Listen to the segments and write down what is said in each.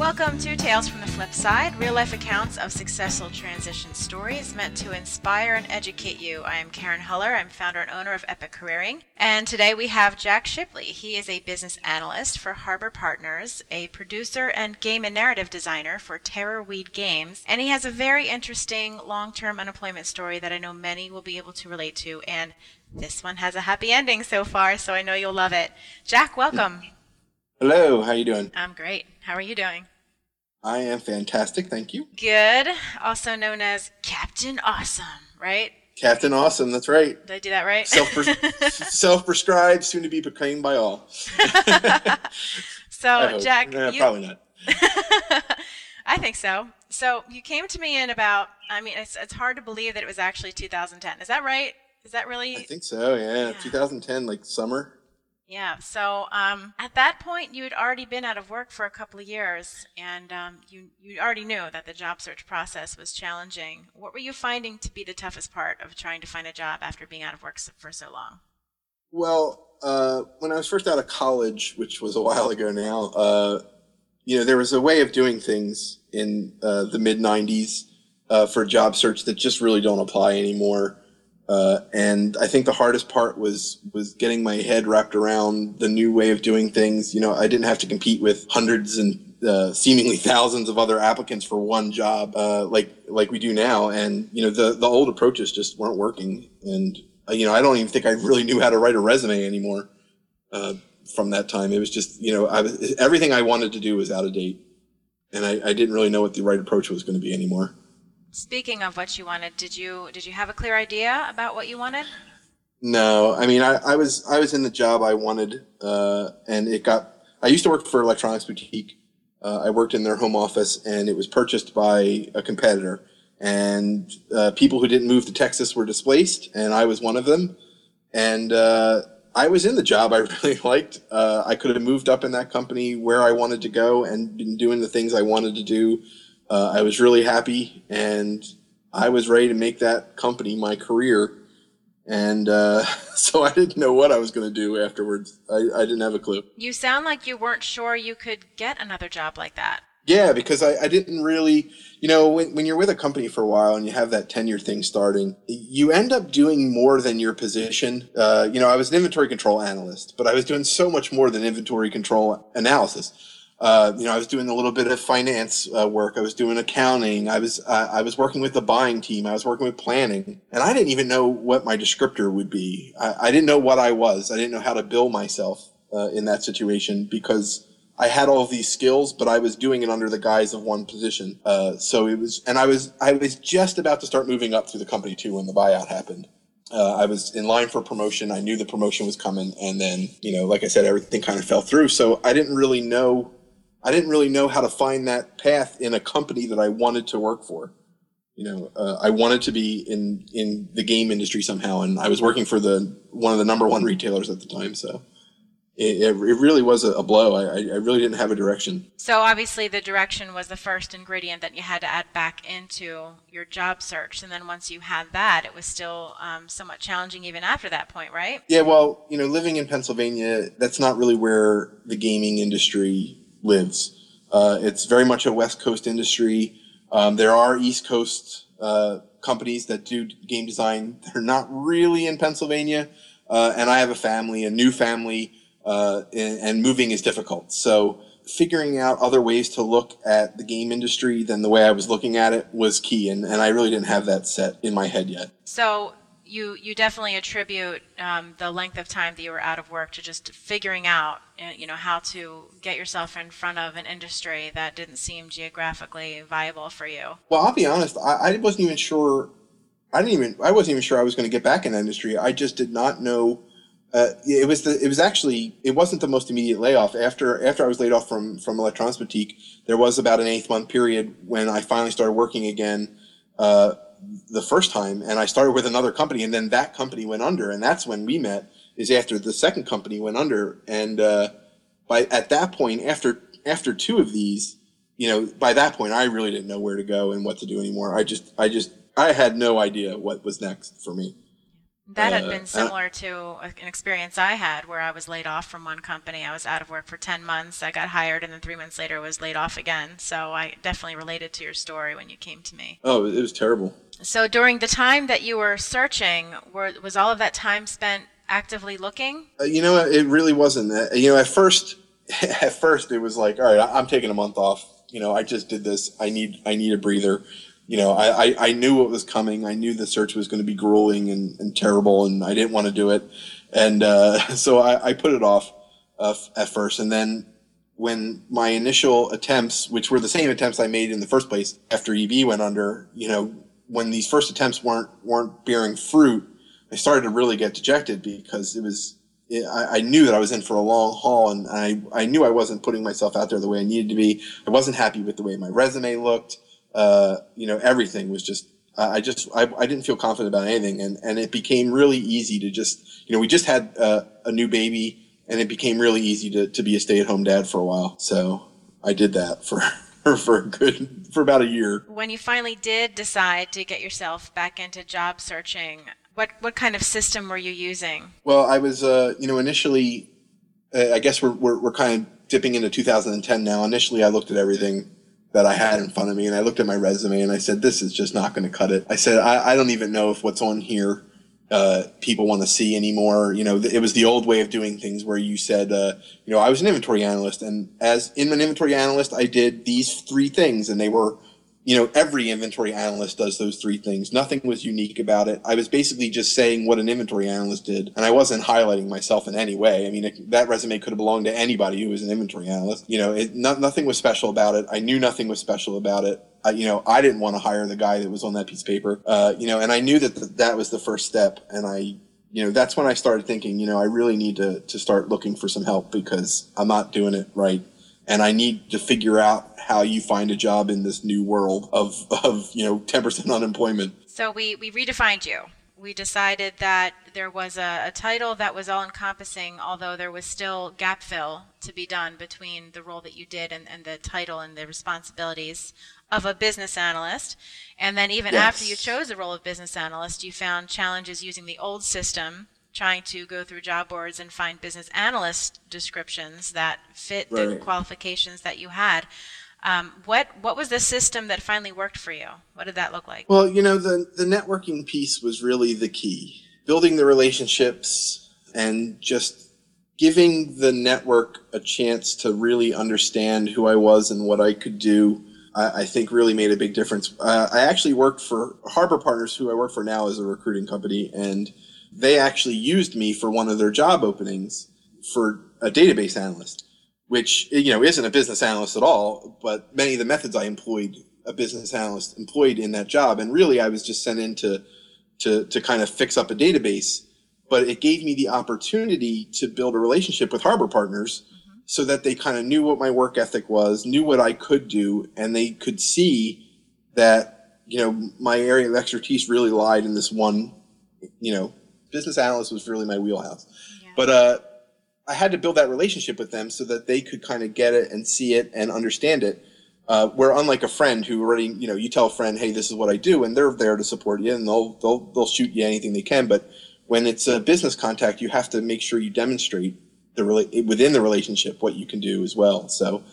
Welcome to Tales from the Flip Side, real-life accounts of successful transition stories meant to inspire and educate you. I am Karen Huller. I'm founder and owner of Epic Careering. And today we have Jack Shipley. He is a business analyst for Harbor Partners, a producer and game and narrative designer for Terrorweed Games. And he has a very interesting long-term unemployment story that I know many will be able to relate to. And this one has a happy ending so far, so I know you'll love it. Jack, welcome. Hello, how you doing? I'm great. How are you doing? I am fantastic, thank you. Good. Also known as Captain Awesome, right? Captain Awesome, that's right. Did I do that right? Self-prescribed, soon to be proclaimed by all. So, Jack, probably not. I think so. So you came to me in about, it's hard to believe that it was actually 2010. Is that right? Is that really? I think so, yeah. 2010, like summer. Yeah. So at that point, you had already been out of work for a couple of years, and you already knew that the job search process was challenging. What were you finding to be the toughest part of trying to find a job after being out of work for so long? Well, when I was first out of college, which was a while ago now, there was a way of doing things in the mid-'90s for job search that just really don't apply anymore. And I think the hardest part was getting my head wrapped around the new way of doing things. I didn't have to compete with hundreds and seemingly thousands of other applicants for one job like we do now. And, the old approaches just weren't working. And, I don't even think I really knew how to write a resume anymore from that time. It was just, everything I wanted to do was out of date. And I didn't really know what the right approach was going to be anymore. Speaking of what you wanted, did you have a clear idea about what you wanted? No, I was in the job I wanted, and I used to work for Electronics Boutique. I worked in their home office, and it was purchased by a competitor. And people who didn't move to Texas were displaced, and I was one of them. And I was in the job I really liked. I could have moved up in that company where I wanted to go and been doing the things I wanted to do. I was really happy, and I was ready to make that company my career. And so I didn't know what I was going to do afterwards. I didn't have a clue. You sound like you weren't sure you could get another job like that. Yeah, because I didn't really, when you're with a company for a while and you have that tenure thing starting, you end up doing more than your position. I was an inventory control analyst, but I was doing so much more than inventory control analysis. I was doing a little bit of finance work. I was doing accounting. I was working with the buying team. I was working with planning. And I didn't even know what my descriptor would be. I didn't know what I was. I didn't know how to bill myself in that situation because I had all of these skills, but I was doing it under the guise of one position. So it was, and I was just about to start moving up through the company too when the buyout happened. I was in line for promotion. I knew the promotion was coming. And then, like I said, everything kind of fell through. So I didn't really know how to find that path in a company that I wanted to work for. I wanted to be in the game industry somehow, and I was working for one of the number one retailers at the time. So it really was a blow. I really didn't have a direction. So obviously the direction was the first ingredient that you had to add back into your job search. And then once you had that, it was still somewhat challenging even after that point, right? Yeah, well, living in Pennsylvania, that's not really where the gaming industry lives. It's very much a West Coast industry. There are East Coast companies that do game design. They're not really in Pennsylvania. And I have a new family, and moving is difficult. So figuring out other ways to look at the game industry than the way I was looking at it was key. And I really didn't have that set in my head yet. So you definitely attribute the length of time that you were out of work to just figuring out, how to get yourself in front of an industry that didn't seem geographically viable for you. Well, I'll be honest. I wasn't even sure. I wasn't even sure I was going to get back in that industry. I just did not know. It wasn't the most immediate layoff. After I was laid off from Electronics Boutique, there was about an 8-month period when I finally started working again. The first time, and I started with another company, and then that company went under, and that's when we met, is after the second company went under. And at that point, after two of these, by that point I really didn't know where to go and what to do anymore. I had no idea what was next for me. That had been similar to an experience I had where I was laid off from one company. I was out of work for 10 months. I got hired, and then 3 months later was laid off again. So I definitely related to your story when you came to me. Oh, it was terrible. So during the time that you were searching, was all of that time spent actively looking? It really wasn't. At first, it was like, all right, I'm taking a month off. I just did this. I need a breather. I knew what was coming. I knew the search was going to be grueling and terrible, and I didn't want to do it. And so I put it off at first. And then when my initial attempts, which were the same attempts I made in the first place after EB went under, when these first attempts weren't bearing fruit, I started to really get dejected because I knew that I was in for a long haul, and I knew I wasn't putting myself out there the way I needed to be. I wasn't happy with the way my resume looked. Everything was just, I didn't feel confident about anything. And it became really easy to just, we just had a new baby, and it became really easy to be a stay-at-home dad for a while. So I did that for about a year. When you finally did decide to get yourself back into job searching, what kind of system were you using? Well, I was, initially, I guess we're kind of dipping into 2010 now. Initially, I looked at everything that I had in front of me, and I looked at my resume, and I said, this is just not going to cut it. I said, I don't even know if what's on here people want to see anymore. It was the old way of doing things where you said, I was an inventory analyst, and as in an inventory analyst, I did these 3 things, and they were, every inventory analyst does those 3 things. Nothing was unique about it. I was basically just saying what an inventory analyst did, and I wasn't highlighting myself in any way. I mean, that resume could have belonged to anybody who was an inventory analyst. Nothing was special about it. I knew nothing was special about it. I didn't want to hire the guy that was on that piece of paper. And I knew that was the first step. And that's when I started thinking, I really need to start looking for some help because I'm not doing it right. And I need to figure out how you find a job in this new world of 10% unemployment. So we redefined you. We decided that there was a title that was all-encompassing, although there was still gap fill to be done between the role that you did and the title and the responsibilities of a business analyst. And then even after you chose the role of business analyst, you found challenges using the old system, trying to go through job boards and find business analyst descriptions that fit the qualifications that you had. What was the system that finally worked for you? What did that look like? Well, the networking piece was really the key. Building the relationships and just giving the network a chance to really understand who I was and what I could do, I think really made a big difference. I actually worked for Harbor Partners, who I work for now as a recruiting company, and they actually used me for one of their job openings for a database analyst, which, isn't a business analyst at all, but many of the methods I employed, a business analyst employed in that job. And really, I was just sent in to kind of fix up a database, but it gave me the opportunity to build a relationship with Harbor Partners so that they kind of knew what my work ethic was, knew what I could do, and they could see that, my area of expertise really lied in this one, business analyst was really my wheelhouse. Yeah. But I had to build that relationship with them so that they could kind of get it and see it and understand it. Where unlike a friend who already, you tell a friend, hey, this is what I do, and they're there to support you, and they'll shoot you anything they can. But when it's a business contact, you have to make sure you demonstrate within the relationship what you can do as well. So,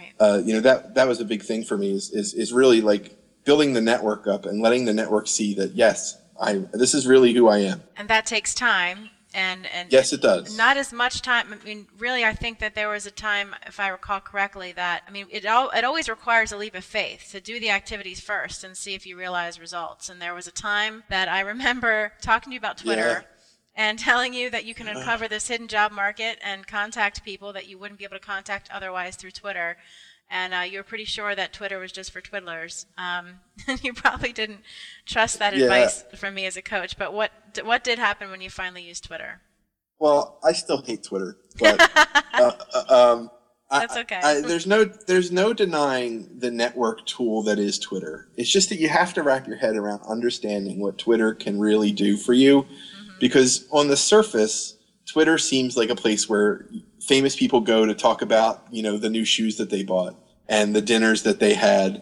that was a big thing for me is really like building the network up and letting the network see that, yes, this is really who I am. And that takes time. And yes, it does. Not as much time. I mean, really, I think that there was a time, if I recall correctly, that, it always requires a leap of faith to do the activities first and see if you realize results. And there was a time that I remember talking to you about Twitter and telling you that you can uncover this hidden job market and contact people that you wouldn't be able to contact otherwise through Twitter. And you were pretty sure that Twitter was just for twiddlers. And you probably didn't trust that advice from me as a coach. But what did happen when you finally used Twitter? Well, I still hate Twitter. But that's okay. There's no denying the network tool that is Twitter. It's just that you have to wrap your head around understanding what Twitter can really do for you. Mm-hmm. Because on the surface, Twitter seems like a place where famous people go to talk about, the new shoes that they bought and the dinners that they had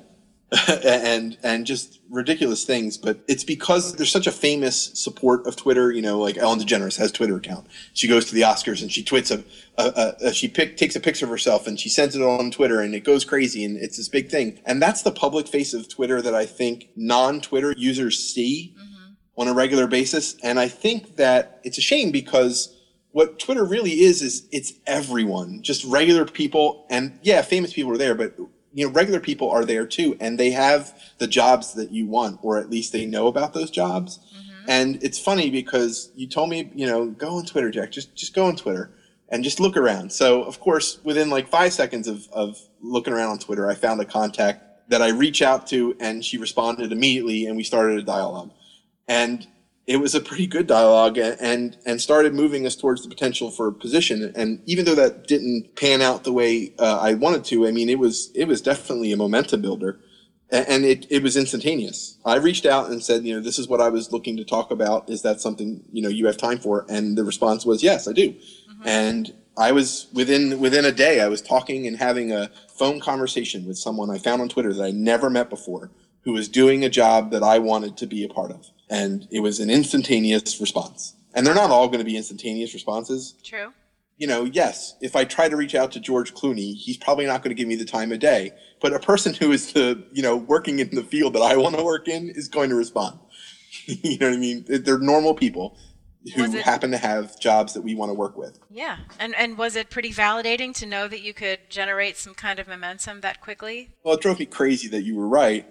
and just ridiculous things. But it's because there's such a famous support of Twitter. You know, like Ellen DeGeneres has a Twitter account. She goes to the Oscars and she tweets takes a picture of herself and she sends it on Twitter and it goes crazy and it's this big thing. And that's the public face of Twitter that I think non-Twitter users see on a regular basis. And I think that it's a shame because what Twitter really is it's everyone, just regular people. And yeah, famous people are there, but you know, regular people are there too, and they have the jobs that you want, or at least they know about those jobs. And it's funny because you told me, you know, go on Twitter, Jack, just go on Twitter and just look around. So of course, within like 5 seconds of looking around on Twitter, I found a contact that I reach out to, and she responded immediately, and we started a dialogue. And it was a pretty good dialogue and started moving us towards the potential for a position. And even though that didn't pan out the way I wanted to, I mean, it was definitely a momentum builder, and it was instantaneous. I reached out and said, you know, this is what I was looking to talk about. Is that something, you know, you have time for? And the response was, yes, I do. And I was within a day, I was talking and having a phone conversation with someone I found on Twitter that I never met before, who was doing a job that I wanted to be a part of. And it was an instantaneous response. And they're not all going to be instantaneous responses. True. You know, yes, if I try to reach out to George Clooney, he's probably not going to give me the time of day. But a person who is working in the field that I want to work in is going to respond. You know what I mean? They're normal people who happen to have jobs that we want to work with. Yeah. And was it pretty validating to know that you could generate some kind of momentum that quickly? Well, it drove me crazy that you were right.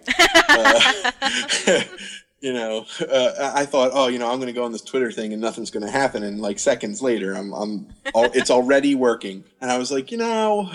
You know, I thought, oh, you know, I'm going to go on this Twitter thing and nothing's going to happen. And like seconds later, it's already working. And I was like, you know,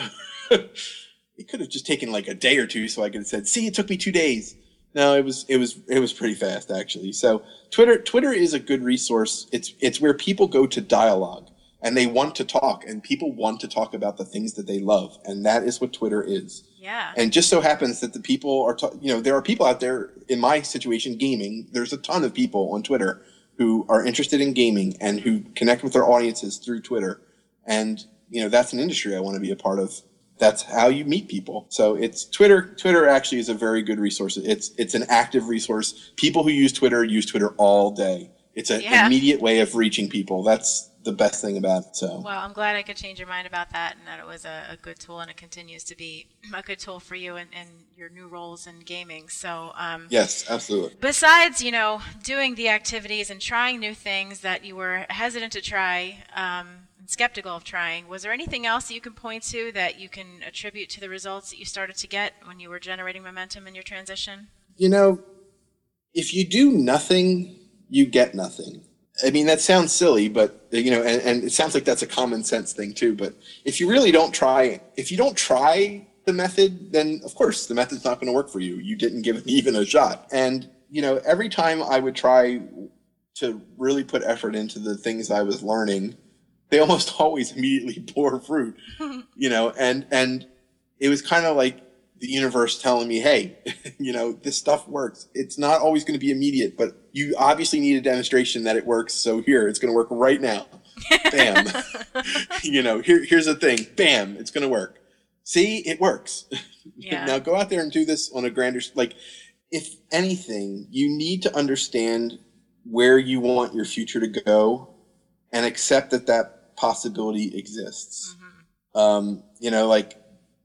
it could have just taken like a day or two so I could have said, see, it took me 2 days. No, it was pretty fast actually. So Twitter is a good resource. It's where people go to dialogue and they want to talk, and people want to talk about the things that they love. And that is what Twitter is. Yeah. And just so happens that the people are, there are people out there in my situation, gaming. There's a ton of people on Twitter who are interested in gaming and who connect with their audiences through Twitter. And, you know, that's an industry I want to be a part of. That's how you meet people. So it's Twitter. Twitter actually is a very good resource. It's an active resource. People who use Twitter all day. It's an immediate way of reaching people. That's the best thing about it. So. Well, I'm glad I could change your mind about that, and that it was a good tool, and it continues to be a good tool for you and your new roles in gaming. So yes, absolutely. Besides, you know, doing the activities and trying new things that you were hesitant to try, and skeptical of trying, was there anything else that you can point to that you can attribute to the results that you started to get when you were generating momentum in your transition? You know, if you do nothing, you get nothing. I mean, that sounds silly, but, you know, and it sounds like that's a common sense thing too. But if you really don't try, if you don't try the method, then of course the method's not going to work for you. You didn't give it even a shot. And, you know, every time I would try to really put effort into the things I was learning, they almost always immediately bore fruit, you know, and it was kind of like the universe telling me, hey, you know, this stuff works. It's not always going to be immediate, but you obviously need a demonstration that it works. So here, it's going to work right now. Bam. You know, here's the thing. Bam, it's going to work. See, it works. Yeah. Now go out there and do this on a grander, like, if anything, you need to understand where you want your future to go and accept that possibility exists. You know, like,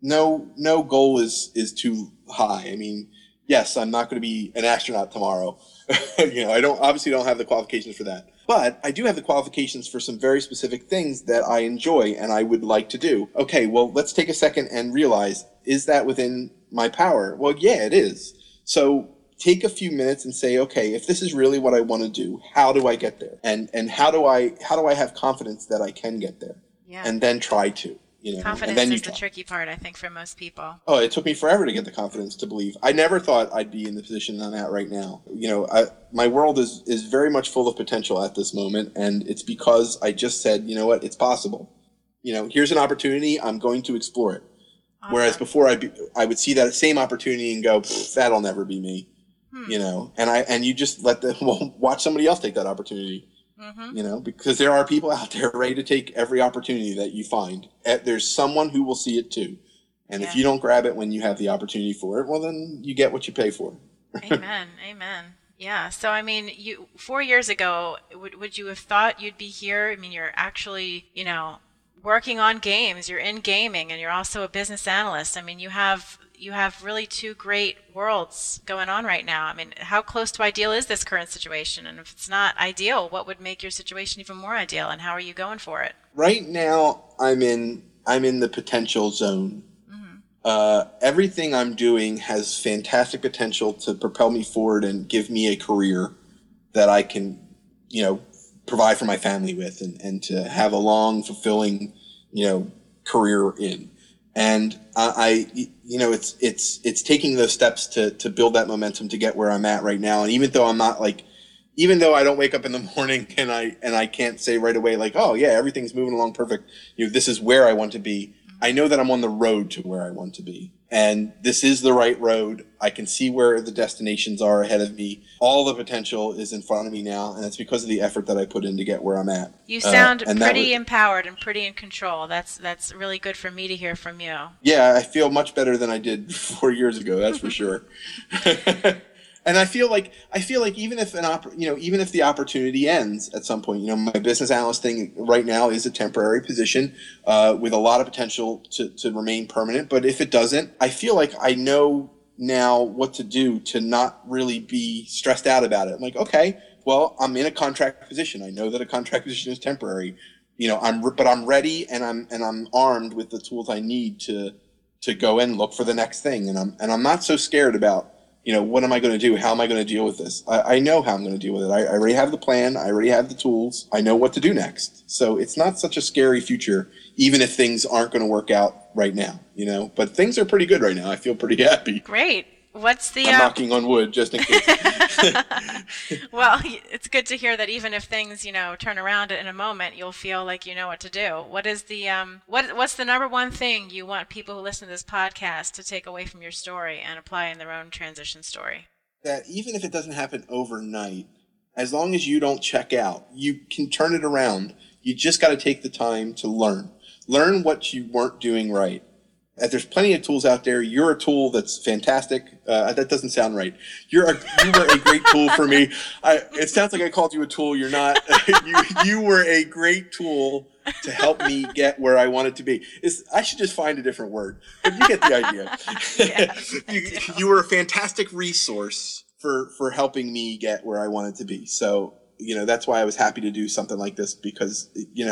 no goal is too high. I mean, yes, I'm not going to be an astronaut tomorrow. You know, I obviously don't have the qualifications for that, but I do have the qualifications for some very specific things that I enjoy and I would like to do. Okay, well, let's take a second and realize, is that within my power? Well, yeah, it is. So take a few minutes and say, okay, if this is really what I want to do, how do I get there? And how do I have confidence that I can get there? Yeah. And then try to. You know, confidence and then is the tricky part, I think, for most people. Oh, it took me forever to get the confidence to believe. I never thought I'd be in the position I'm at right now. You know, my world is very much full of potential at this moment, and it's because I just said, you know what, it's possible. You know, here's an opportunity, I'm going to explore it. Awesome. Whereas before I would see that same opportunity and go, that'll never be me. You know, and you just watch somebody else take that opportunity. You know, because there are people out there ready to take every opportunity that you find. There's someone who will see it too. And if you don't grab it when you have the opportunity for it, well, then you get what you pay for. Amen. Amen. Yeah. So, I mean, 4 years ago, would you have thought you'd be here? I mean, you're actually, working on games, you're in gaming, and you're also a business analyst. I mean, you have really two great worlds going on right now. I mean, how close to ideal is this current situation? And if it's not ideal, what would make your situation even more ideal? And how are you going for it? Right now, I'm in the potential zone. Everything I'm doing has fantastic potential to propel me forward and give me a career that I can, provide for my family with and to have a long, fulfilling, career in. And it's taking those steps to build that momentum to get where I'm at right now. And even though I don't wake up in the morning and I can't say right away, like, oh yeah, everything's moving along perfect, this is where I want to be. I know that I'm on the road to where I want to be. And this is the right road. I can see where the destinations are ahead of me. All the potential is in front of me now, and it's because of the effort that I put in to get where I'm at. You sound pretty empowered and pretty in control. That's really good for me to hear from you. Yeah, I feel much better than I did 4 years ago, that's for sure. And I feel like even if the opportunity ends at some point, my business analyst thing right now is a temporary position with a lot of potential to remain permanent. But if it doesn't, I feel like I know now what to do to not really be stressed out about it. I'm like, okay, well, I'm in a contract position. I know that a contract position is temporary. But I'm ready and I'm armed with the tools I need to go and look for the next thing. And I'm not so scared about, what am I going to do? How am I going to deal with this? I know how I'm going to deal with it. I already have the plan. I already have the tools. I know what to do next. So it's not such a scary future, even if things aren't going to work out right now, But things are pretty good right now. I feel pretty happy. Great. What's the... I'm knocking on wood just in case. Well, it's good to hear that even if things, turn around in a moment, you'll feel like you know what to do. What is the what's the number one thing you want people who listen to this podcast to take away from your story and apply in their own transition story? That even if it doesn't happen overnight, as long as you don't check out, you can turn it around. You just got to take the time to learn what you weren't doing right. There's plenty of tools out there. You're a tool that's fantastic. That doesn't sound right. You were a great tool for me. It sounds like I called you a tool. You're not. You were a great tool to help me get where I wanted to be. I should just find a different word. But you get the idea. Yes, you were a fantastic resource for helping me get where I wanted to be. So, that's why I was happy to do something like this because,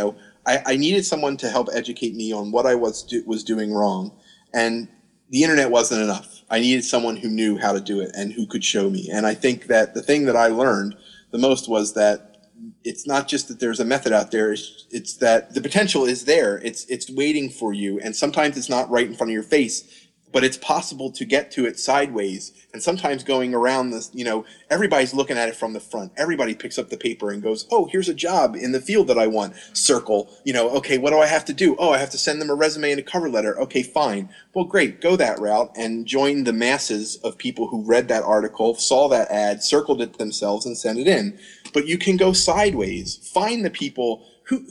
I needed someone to help educate me on what I was doing wrong. And the internet wasn't enough. I needed someone who knew how to do it and who could show me. And I think that the thing that I learned the most was that it's not just that there's a method out there. It's that the potential is there. It's waiting for you. And sometimes it's not right in front of your face, but it's possible to get to it sideways. And sometimes going around this, everybody's looking at it from the front. Everybody picks up the paper and goes, oh, here's a job in the field that I want. Circle, okay, what do I have to do? Oh, I have to send them a resume and a cover letter. Okay, fine. Well, great. Go that route and join the masses of people who read that article, saw that ad, circled it themselves and sent it in. But you can go sideways. Find the people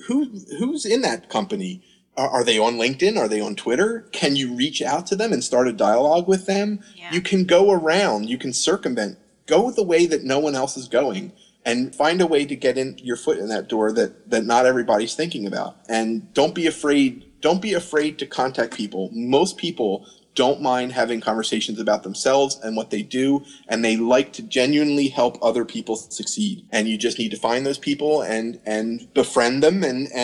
who's in that company. Are they on LinkedIn? Are they on Twitter? Can you reach out to them and start a dialogue with them? Yeah. You can go around. You can circumvent. Go the way that no one else is going and find a way to get in your foot in that door that not everybody's thinking about. And don't be afraid. Don't be afraid to contact people. Most people don't mind having conversations about themselves and what they do, and they like to genuinely help other people succeed. And you just need to find those people and befriend them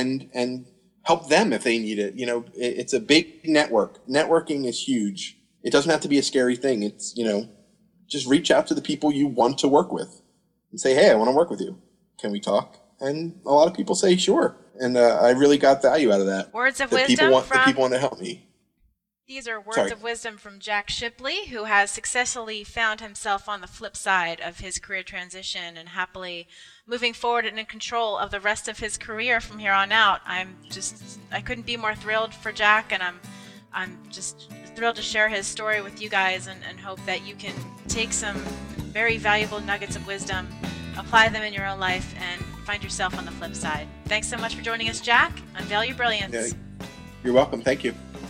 and help them if they need it. It's a big network. Networking is huge. It doesn't have to be a scary thing. It's, just reach out to the people you want to work with and say, hey, I want to work with you. Can we talk? And a lot of people say, sure. And I really got value out of that. Words of wisdom the people want to help me. These are words of wisdom from Jack Shipley, who has successfully found himself on the flip side of his career transition and happily moving forward and in control of the rest of his career from here on out. I couldn't be more thrilled for Jack, and I'm just thrilled to share his story with you guys and hope that you can take some very valuable nuggets of wisdom, apply them in your own life, and find yourself on the flip side. Thanks so much for joining us, Jack. Unveil your brilliance. Yeah, you're welcome. Thank you.